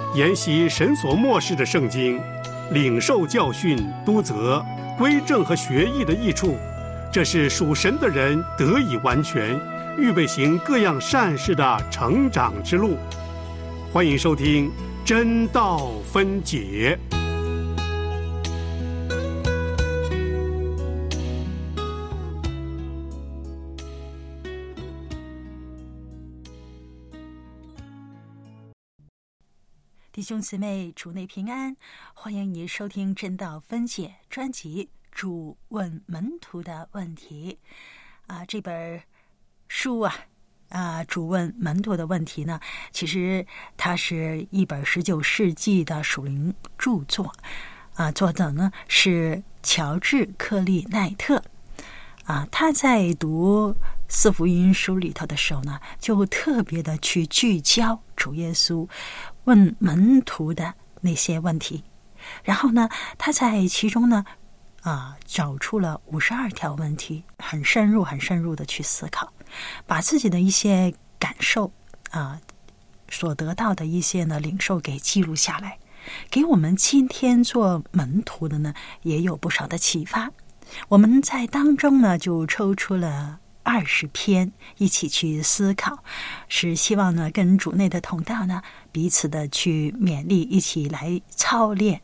研习神所默示的圣经，领受教训、督责、归正和学义的益处，这是属神的人得以完全，预备行各样善事的成长之路。欢迎收听真道分解。 弟兄姊妹，主内平安，欢迎你收听真道分解专辑，主问门徒的问题。这本书主问门徒的问题呢，其实它是一本19世纪的属灵著作，作者呢是乔治·克利奈特。他在读四福音书里头的时候呢，就特别的去聚焦主耶稣问门徒的那些问题，然后呢，他在其中呢，找出了52条问题，很深入的去思考，把自己的一些感受所得到的一些呢领受给记录下来，给我们今天做门徒的呢也有不少的启发。我们在当中呢就抽出了20篇一起去思考，是希望呢跟主内的同道呢彼此的去勉励，一起来操练。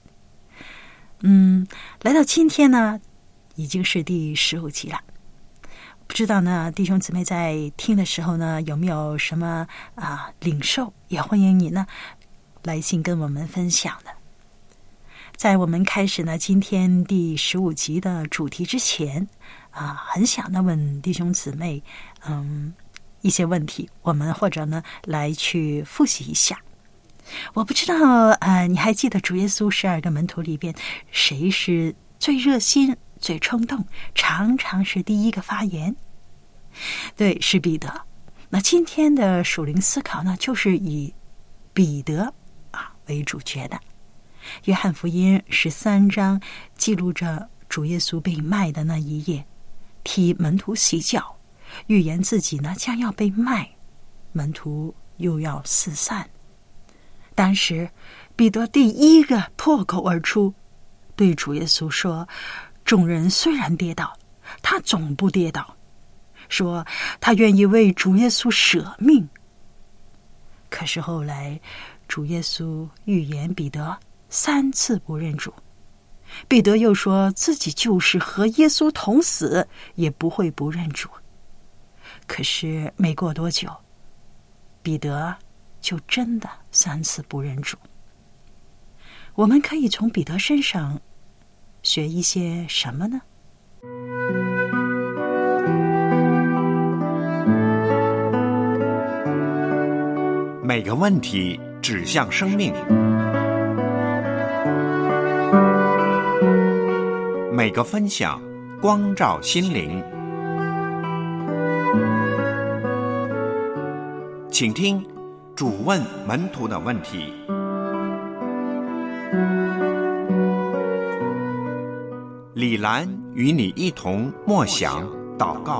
来到今天呢已经是第15集了，不知道呢弟兄姊妹在听的时候呢有没有什么领受，也欢迎你呢来信跟我们分享的。在我们开始呢今天第15集的主题之前很想呢问弟兄姊妹一些问题，我们或者呢来去复习一下。我不知道你还记得主耶稣12个门徒里边谁是最热心、最冲动，常常是第一个发言？对，是彼得。那今天的属灵思考呢，就是以彼得为主角的。约翰福音13章记录着主耶稣被卖的那一夜，替门徒洗脚，预言自己呢将要被卖，门徒又要四散。当时彼得第一个破口而出，对主耶稣说，众人虽然跌倒，他总不跌倒，说他愿意为主耶稣舍命。可是后来主耶稣预言彼得3次不认主，彼得又说自己就是和耶稣同死也不会不认主。可是没过多久，彼得就真的3次不认主。我们可以从彼得身上学一些什么呢？ 每个问题指向生命，每个分享光照心灵。请听主问门徒的问题。李兰与你一同默想祷告。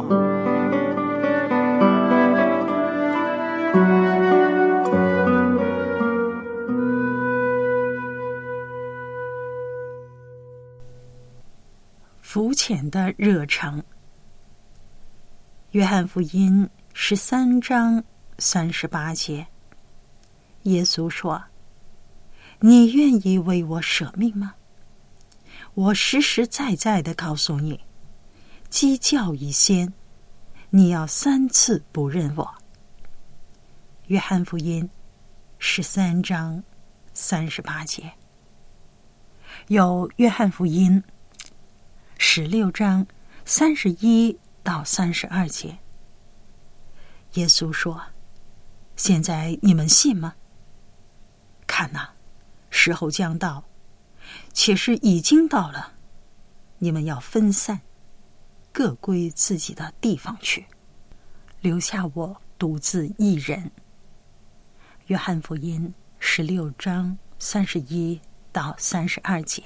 浮潜的热诚。约翰福音13章38节，耶稣说，你愿意为我舍命吗？我实实在在地告诉你，鸡叫以先，你要3次不认我。约翰福音13章38节。有约翰福音16章31到32节，耶稣说，现在你们信吗？看哪，时候将到，且是已经到了，你们要分散，各归自己的地方去，留下我独自一人。约翰福音16章31到32节。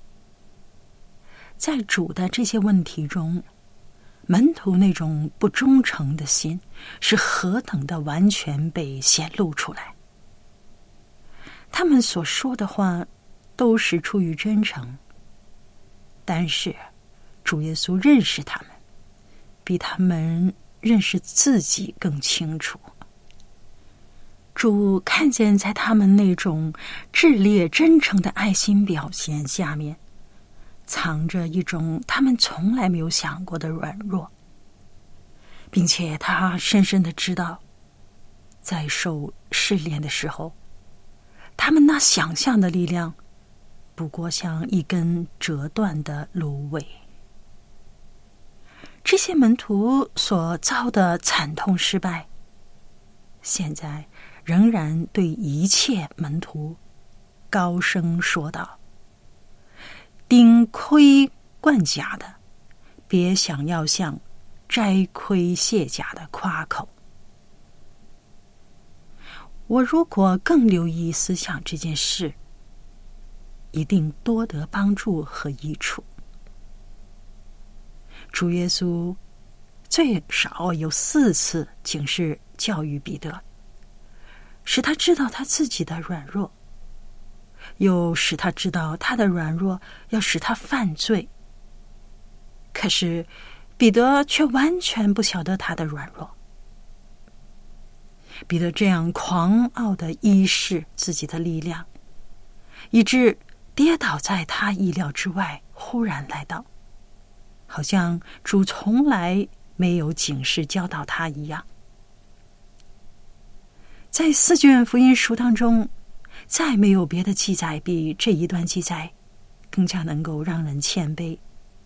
在主的这些问题中，门徒那种不忠诚的心是何等的完全被显露出来。 他们所说的话都是出于真诚，但是主耶稣认识他们，比他们认识自己更清楚。主看见在他们那种炽烈真诚的爱心表现下面，藏着一种他们从来没有想过的软弱，并且他深深地知道，在受试炼的时候，他们那想象的力量不过像一根折断的芦苇。这些门徒所遭的惨痛失败，现在仍然对一切门徒高声说道：钉盔贯甲的，别想要向摘盔卸甲的夸口。我如果更留意思想这件事，一定多得帮助和益处。主耶稣最少有4次警示教育彼得，使他知道他自己的软弱，又使他知道他的软弱要使他犯罪。可是彼得却完全不晓得他的软弱。彼得这样狂傲地依恃自己的力量，以致跌倒在他意料之外，忽然来到，好像主从来没有警示教导他一样。在4卷福音书当中，再没有别的记载比这一段记载更加能够让人谦卑。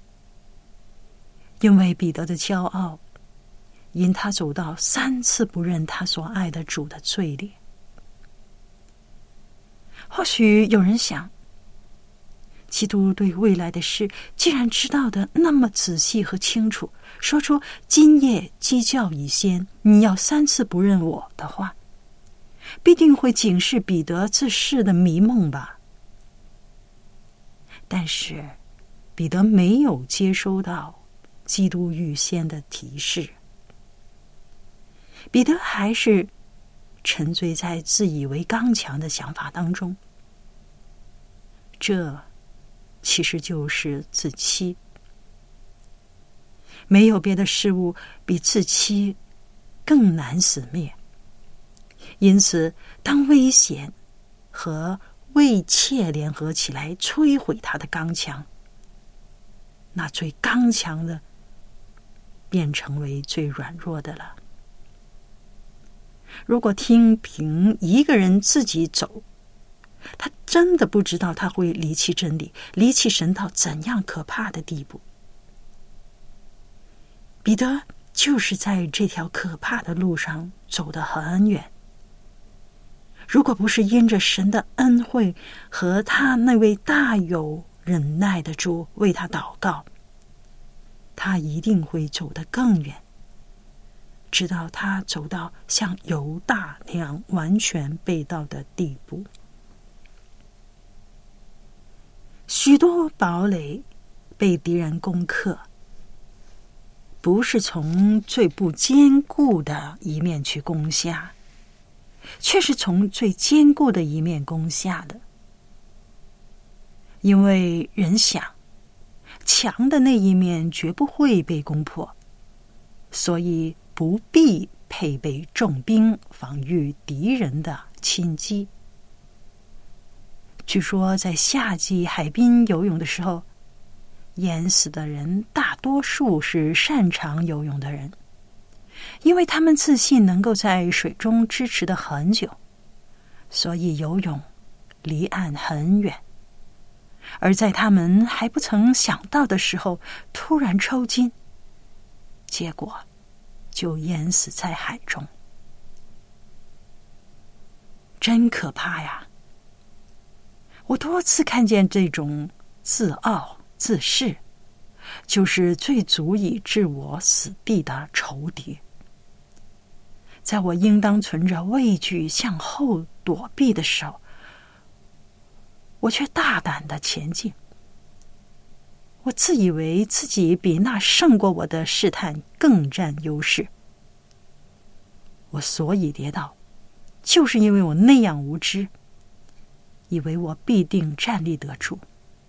因为彼得的骄傲，因他走到3次不认他所爱的主的罪孽。或许有人想，基督对未来的事既然知道的那么仔细和清楚，说出今夜鸡叫以先你要3次不认我的话，必定会警示彼得自恃的迷梦吧。但是彼得没有接收到基督预先的提示，彼得还是沉醉在自以为刚强的想法当中，这其实就是自欺。没有别的事物比自欺更难死灭，因此当危险和畏怯联合起来摧毁他的刚强，那最刚强的便成为最软弱的了。如果听凭一个人自己走，他真的不知道他会离弃真理，离弃神到怎样可怕的地步。彼得就是在这条可怕的路上走得很远。如果不是因着神的恩惠和他那位大有忍耐的主为他祷告，他一定会走得更远，直到他走到像犹大那样完全背道的地步。许多堡垒被敌人攻克，不是从最不坚固的一面去攻下，却是从最坚固的一面攻下的。因为人想，强的那一面绝不会被攻破，所以不必配备重兵防御敌人的侵击。据说在夏季海滨游泳的时候，淹死的人大多数是擅长游泳的人，因为他们自信能够在水中支持得很久，所以游泳离岸很远。而在他们还不曾想到的时候，突然抽筋，结果就淹死在海中。真可怕呀！我多次看见这种自傲自恃，就是最足以置我死地的仇敌。在我应当存着畏惧向后躲避的时候，我却大胆地前进。我自以为自己比那胜过我的试探更占优势。我所以跌倒，就是因为我那样无知， 以为我必定站立得住。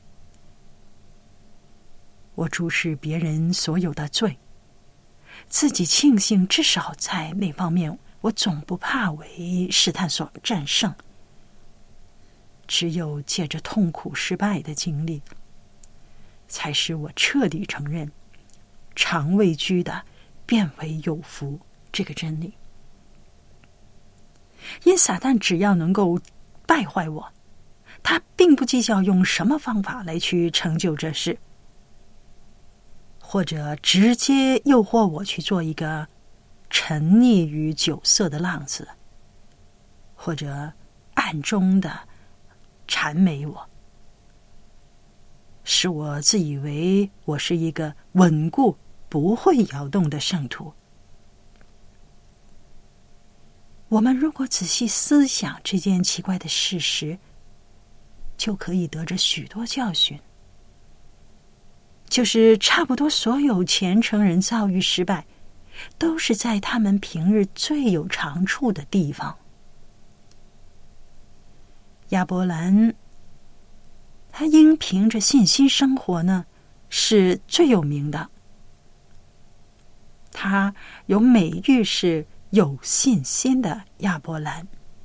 我注视别人所有的罪，自己庆幸至少在那方面我总不怕为试探所战胜。只有借着痛苦失败的经历，才使我彻底承认常位居的变为有福这个真理。因撒旦只要能够败坏我，他并不计较用什么方法来去成就这事，或者直接诱惑我去做一个沉溺于酒色的浪子，或者暗中的谄媚我，使我自以为我是一个稳固不会摇动的圣徒。我们如果仔细思想这件奇怪的事实，就可以得着许多教训。就是差不多所有虔诚人遭遇失败，都是在他们平日最有长处的地方。亚伯兰，他因凭着信心生活呢，是最有名的。他有美誉是有信心的亚伯兰，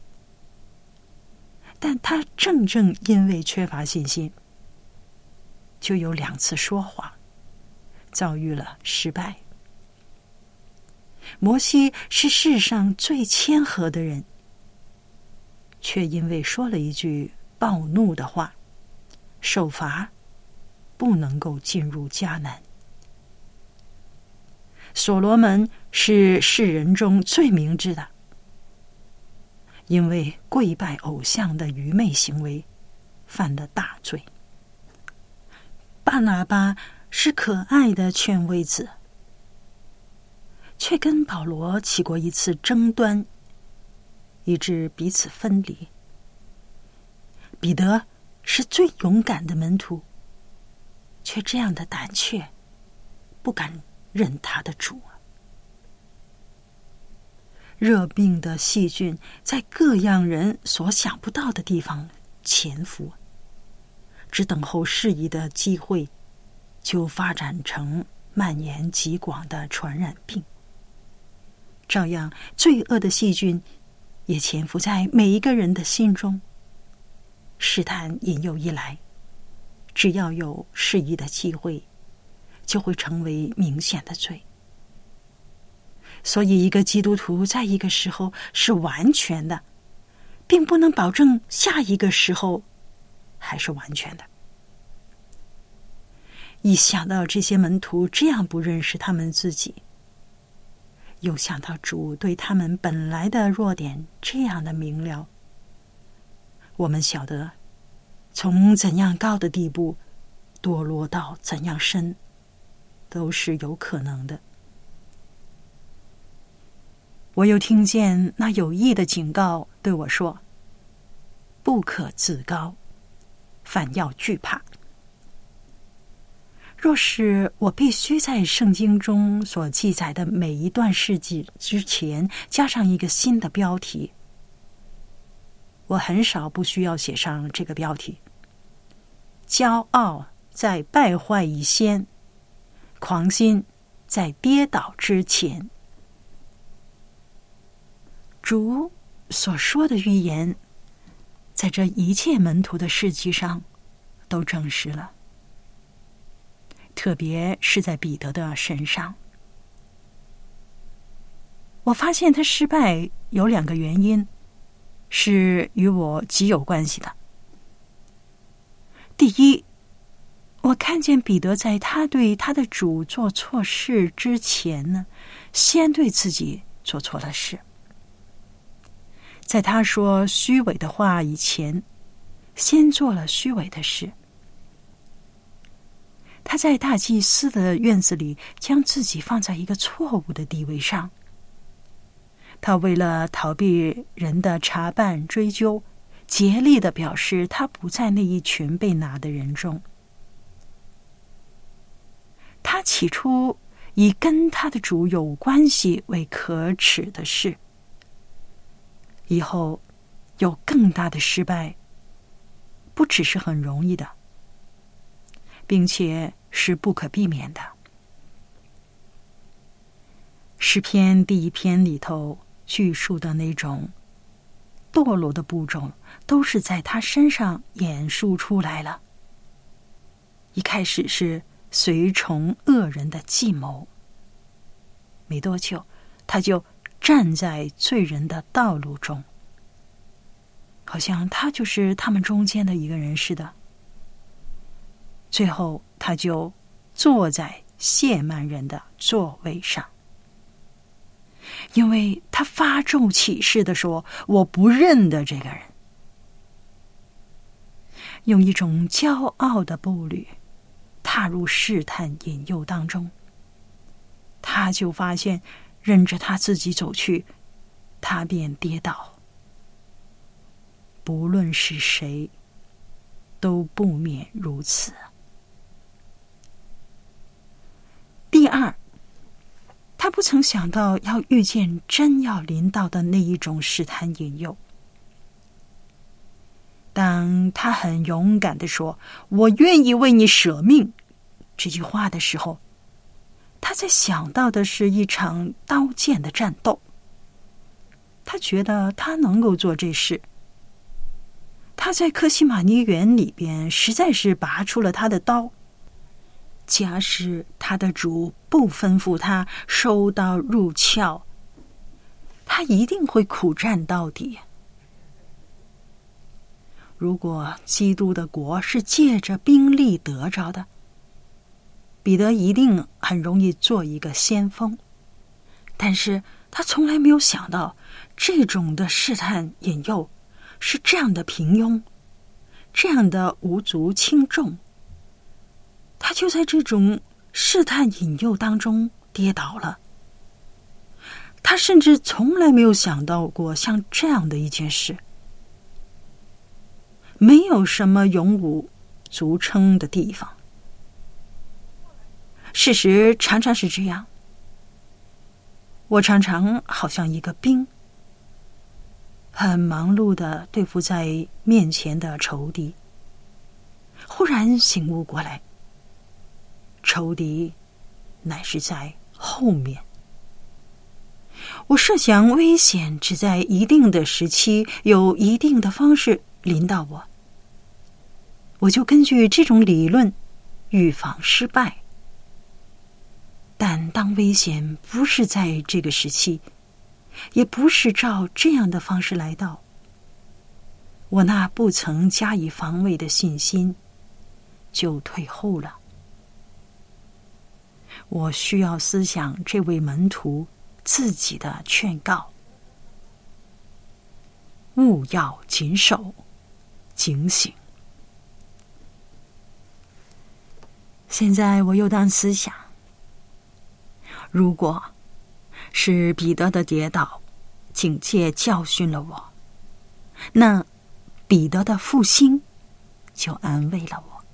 但他正因为缺乏信心，就有2次说谎，遭遇了失败。摩西是世上最谦和的人，却因为说了一句暴怒的话，受罚，不能够进入迦南。所罗门是世人中最明智的，因为跪拜偶像的愚昧行为犯了大罪。巴拿巴是可爱的劝慰子，却跟保罗起过一次争端，以致彼此分离。彼得是最勇敢的门徒，却这样的胆怯，不敢认他的主。热病的细菌在各样人所想不到的地方潜伏，只等候适宜的机会，就发展成蔓延极广的传染病。照样，罪恶的细菌也潜伏在每一个人的心中。试探引诱一来，只要有适宜的机会，就会成为明显的罪。所以一个基督徒在一个时候是完全的，并不能保证下一个时候还是完全的。一想到这些门徒这样不认识他们自己，又想到主对他们本来的弱点这样的明了，我们晓得从怎样高的地步堕落到怎样深，都是有可能的。我又听见那有意的警告对我说，不可自高，反要惧怕。若是我必须在圣经中所记载的每一段事迹之前加上一个新的标题，我很少不需要写上这个标题：骄傲在败坏以先，狂心在跌倒之前。主所说的预言，在这一切门徒的事迹上都证实了，特别是在彼得的身上。我发现他失败有2个原因，是与我极有关系的。第一，我看见彼得在他对他的主做错事之前呢，先对自己做错了事。在他说虚伪的话以前，先做了虚伪的事。他在大祭司的院子里将自己放在一个错误的地位上。他为了逃避人的查办追究，竭力地表示他不在那一群被拿的人中。他起初以跟他的主有关系为可耻的事，以后有更大的失败不只是很容易的，并且是不可避免的。诗篇第1篇里头叙述的那种堕落的步骤，都是在他身上演述出来了。一开始是随从恶人的计谋，没多久他就站在罪人的道路中，好像他就是他们中间的一个人似的。最后他就坐在亵慢人的座位上，因为他发咒起誓的说，我不认得这个人。用一种骄傲的步履踏入试探引诱当中，他就发现任着他自己走去，他便跌倒。不论是谁，都不免如此。第二，他不曾想到要遇见真要临到的那一种试探引诱。当他很勇敢地说，我愿意为你舍命这句话的时候，他在想到的是一场刀剑的战斗。他觉得他能够做这事。他在客西马尼园里边实在是拔出了他的刀，假使他的主不吩咐他收刀入鞘，他一定会苦战到底。如果基督的国是借着兵力得着的，彼得一定很容易做一个先锋。但是他从来没有想到，这种的试探引诱是这样的平庸，这样的无足轻重。他就在这种试探引诱当中跌倒了。他甚至从来没有想到过像这样的一件事。没有什么勇武足称的地方。事实常常是这样。我常常好像一个兵，很忙碌地对付在面前的仇敌，忽然醒悟过来，仇敌乃是在后面。我设想危险只在一定的时期，有一定的方式临到我，我就根据这种理论预防失败。但当危险不是在这个时期，也不是照这样的方式来到，我那不曾加以防卫的信心就退后了。我需要思想这位门徒自己的劝告：务要谨守，警醒。现在我又当思想，如果是彼得的跌倒警戒教训了我，那彼得的复兴就安慰了我。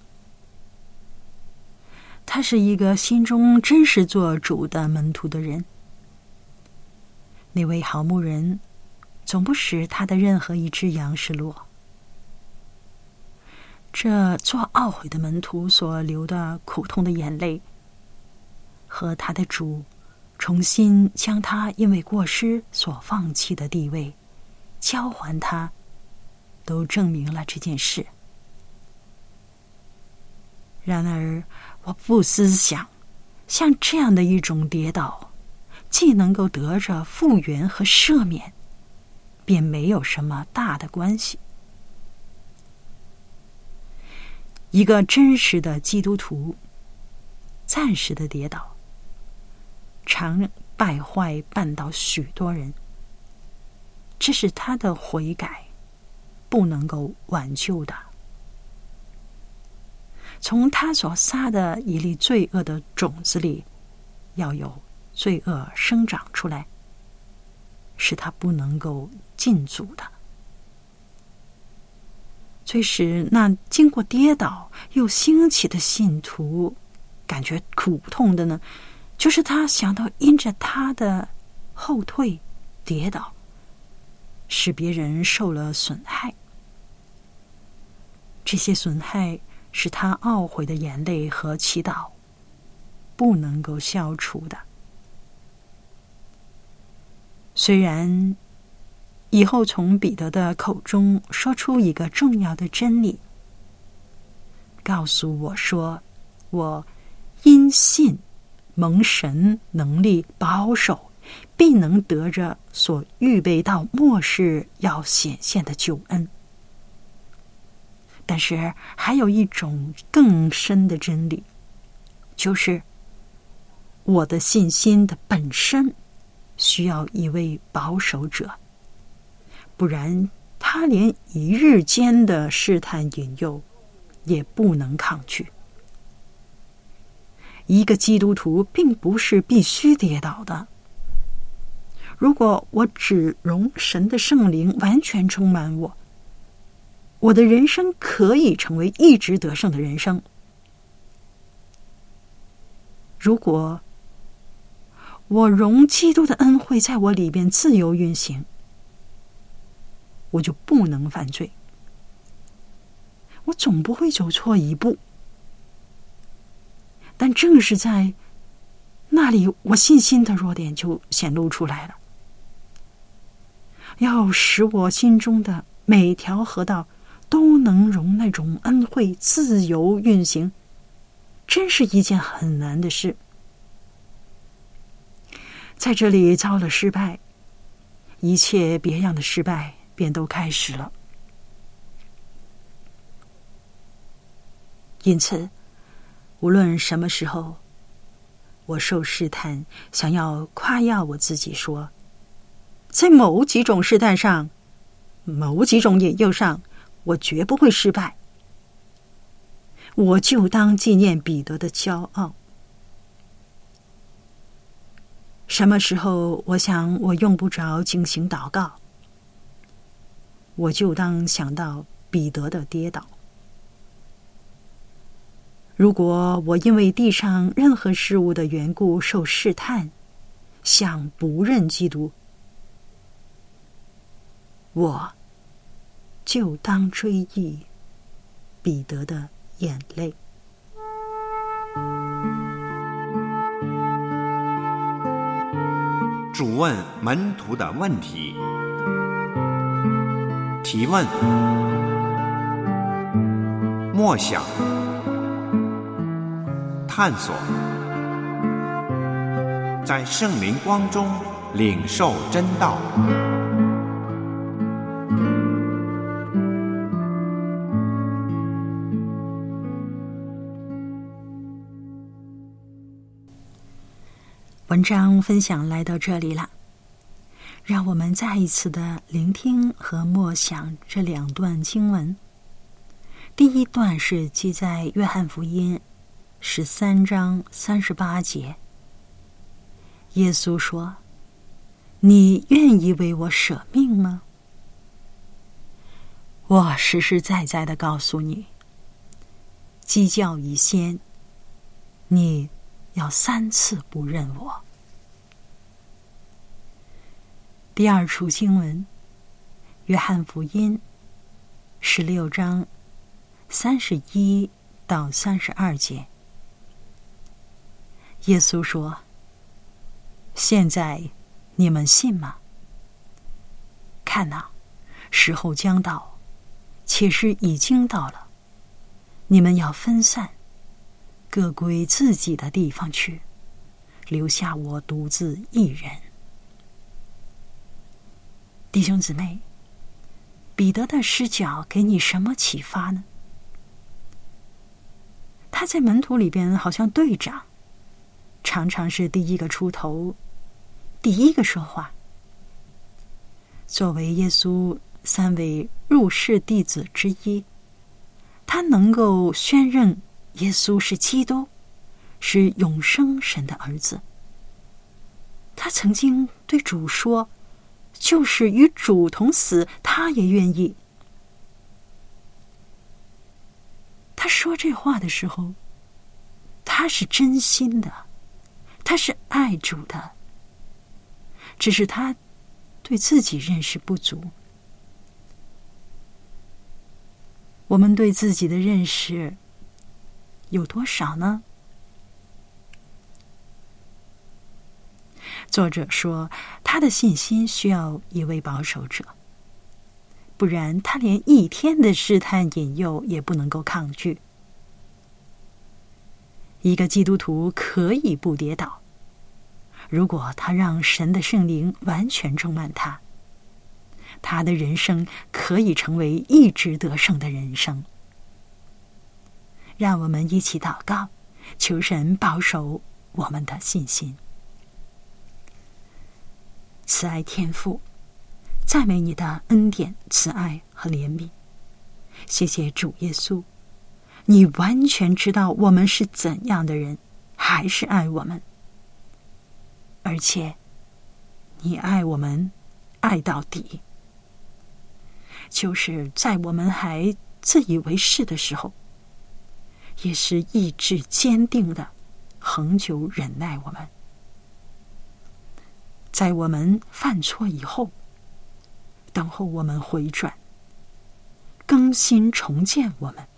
他是一个心中真实做主的门徒的人，那位好牧人总不使他的任何一只羊失落。这做懊悔的门徒所流的苦痛的眼泪，和他的主重新将他因为过失所放弃的地位交还他，都证明了这件事。然而我不思想像这样的一种跌倒，既能够得着复原和赦免，便没有什么大的关系。一个真实的基督徒暂时的跌倒，常败坏绊倒许多人，这是他的悔改不能够挽救的。从他所撒的一粒罪恶的种子里，要有罪恶生长出来，是他不能够禁阻的。最使那经过跌倒又兴起的信徒感觉苦痛的呢，就是他想到因着他的后退跌倒，使别人受了损害。 这些损害是他懊悔的眼泪和祈祷不能够消除的。虽然以后从彼得的口中说出一个重要的真理，告诉我说，我因信蒙神能力保守，必能得着所预备到末世要显现的救恩。但是还有一种更深的真理，就是我的信心的本身需要一位保守者，不然他连一日间的试探引诱也不能抗拒。一个基督徒并不是必须跌倒的。如果我只容神的圣灵完全充满我，我的人生可以成为一直得胜的人生。如果我容基督的恩惠在我里边自由运行，我就不能犯罪，我总不会走错一步。但正是在那里，我信心的弱点就显露出来了。要使我心中的每条河道都能容那种恩惠自由运行，真是一件很难的事。在这里遭了失败，一切别样的失败便都开始了。因此，无论什么时候我受试探，想要夸耀我自己说，在某几种试探上，某几种引诱上，我绝不会失败，我就当纪念彼得的骄傲。什么时候我想我用不着进行祷告，我就当想到彼得的跌倒。如果我因为地上任何事物的缘故受试探，想不认基督，我就当追忆彼得的眼泪。 主问门徒的问题。提问：默想、探索，在圣灵光中领受真道。 文章分享来到这里了，让我们再一次的聆听和默想这两段经文。第一段是记在约翰福音13章38节，耶稣说：你愿意为我舍命吗？我实实在在的告诉你，鸡叫以先，你要3次不认我。第二处经文，约翰福音16章31到32节，耶稣说：现在你们信吗？看哪，时候将到，且是已经到了，你们要分散，各归自己的地方去，留下我独自一人。弟兄姊妹，彼得的视角给你什么启发呢？他在门徒里边好像队长，常常是第一个出头，第一个说话。作为耶稣3位入室弟子之一，他能够宣认耶稣是基督，是永生神的儿子。他曾经对主说，就是与主同死，他也愿意。他说这话的时候，他是真心的，他是爱主的，只是他对自己认识不足。 我们对自己的认识有多少呢？作者说，他的信心需要一位保守者，不然他连一天的试探引诱也不能够抗拒。一个基督徒可以不跌倒，如果他让神的圣灵完全充满他，他的人生可以成为一直得胜的人生。让我们一起祷告，求神保守我们的信心。慈爱天父，赞美你的恩典、慈爱和怜悯。谢谢主耶稣，你完全知道我们是怎样的人，还是爱我们，而且你爱我们爱到底。就是在我们还自以为是的时候，也是意志坚定的恒久忍耐我们。在我们犯错以后，等候我们回转，更新重建我们。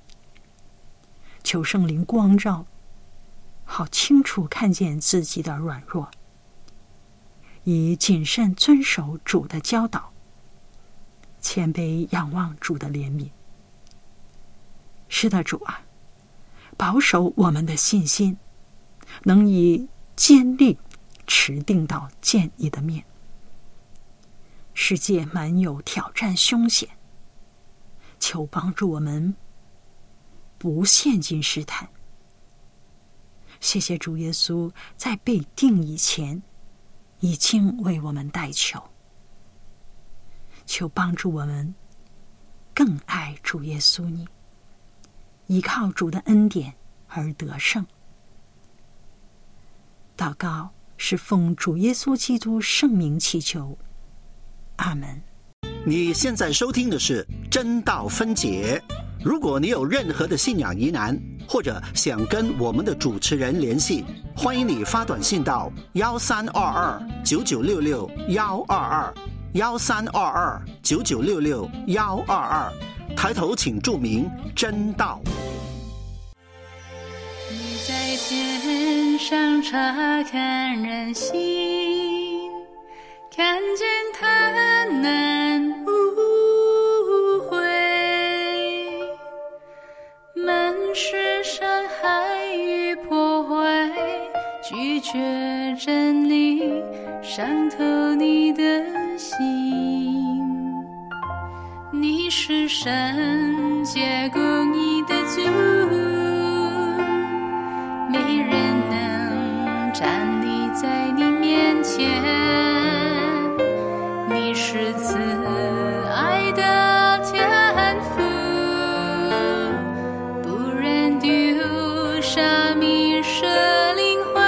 求圣灵光照，好清楚看见自己的软弱，以谨慎遵守主的教导，谦卑仰望主的怜悯。是的，主啊，保守我们的信心，能以坚立持定到见你的面。世界满有挑战凶险，求帮助我们不陷进试探。谢谢主耶稣在被定以前已经为我们代求，求帮助我们更爱主耶稣你，依靠主的恩典而得胜。祷告是奉主耶稣基督圣名祈求，阿门。 你现在收听的是真道分解。如果你有任何的信仰疑难，或者想跟我们的主持人联系，欢迎你发短信到1322-9966-122，1322-9966-122，抬头请注明真道。 你在天上察看人心，看见他难无悔，满是伤害与破坏，拒绝真理，伤透你的心。你是圣洁公义的主，没人能站立在你面前。你是慈爱的天父，不忍丢下迷失灵魂。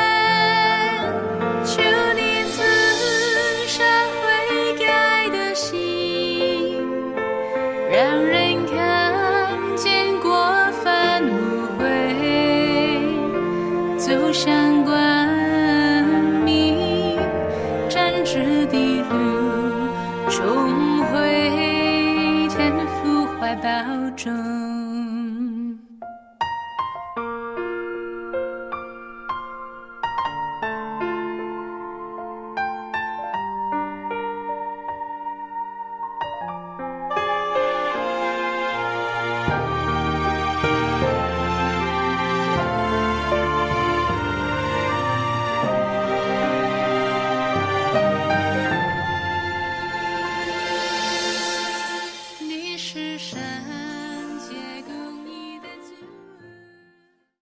求你赐下悔改的心，让人看见过犯无悔，走向光明，展直的路，重回天父怀抱中。你是神